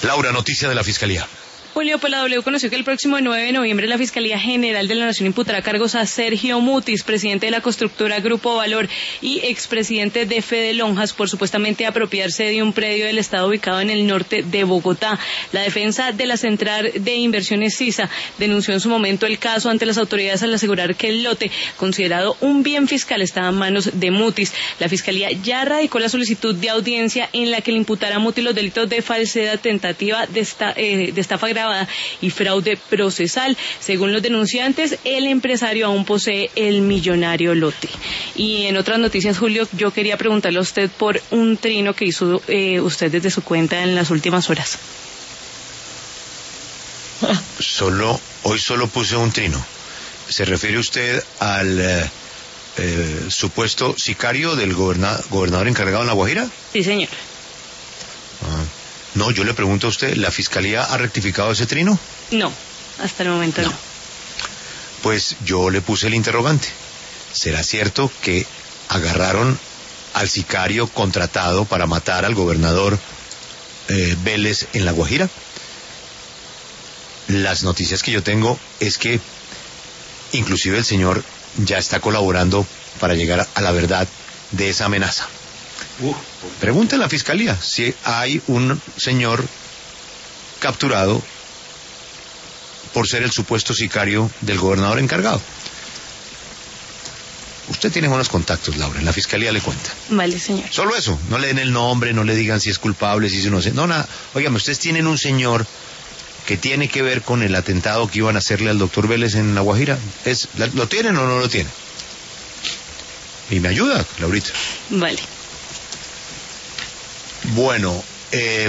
Laura, noticia de la Fiscalía. Julio, pues la W conoció que el próximo 9 de noviembre la Fiscalía General de la Nación imputará cargos a Sergio Mutis, presidente de la constructora Grupo Valor y expresidente de Fede Lonjas, por supuestamente apropiarse de un predio del Estado ubicado en el norte de Bogotá. La defensa de la Central de Inversiones CISA denunció en su momento el caso ante las autoridades al asegurar que el lote, considerado un bien fiscal, estaba en manos de Mutis. La Fiscalía ya radicó la solicitud de audiencia en la que le imputará a Mutis los delitos de falsedad, tentativa de estafa grave y fraude procesal. Según los denunciantes, el empresario aún posee el millonario lote. Y en otras noticias, Julio, yo quería preguntarle a usted por un trino que hizo usted desde su cuenta en las últimas horas. Hoy solo puse un trino. ¿Se refiere usted al supuesto sicario del gobernador encargado en La Guajira? Sí, señor. No, yo le pregunto a usted, ¿la Fiscalía ha rectificado ese trino? No, hasta el momento no. Pues yo le puse el interrogante. ¿Será cierto que agarraron al sicario contratado para matar al gobernador Vélez en La Guajira? Las noticias que yo tengo es que inclusive el señor ya está colaborando para llegar a la verdad de esa amenaza. Pregunte a la Fiscalía si hay un señor capturado por ser el supuesto sicario del gobernador encargado. Usted tiene buenos contactos, Laura, en la Fiscalía le cuenta. Vale, señor. Solo eso, no le den el nombre, no le digan si es culpable, si es inocente, no, nada. Óigame, ustedes tienen un señor que tiene que ver con el atentado que iban a hacerle al doctor Vélez en La Guajira. ¿Lo tienen o no lo tienen? Y me ayuda, Laurita. Vale. Bueno,